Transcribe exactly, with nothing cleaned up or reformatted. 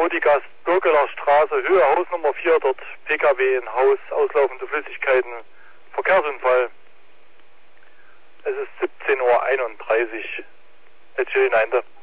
Rüdigas Bürgeler Straße, Höhe Haus Nummer vier, dort P K W in Haus, auslaufende Flüssigkeiten, Verkehrsunfall. Es ist siebzehn Uhr einunddreißig. Jetzt hinein da.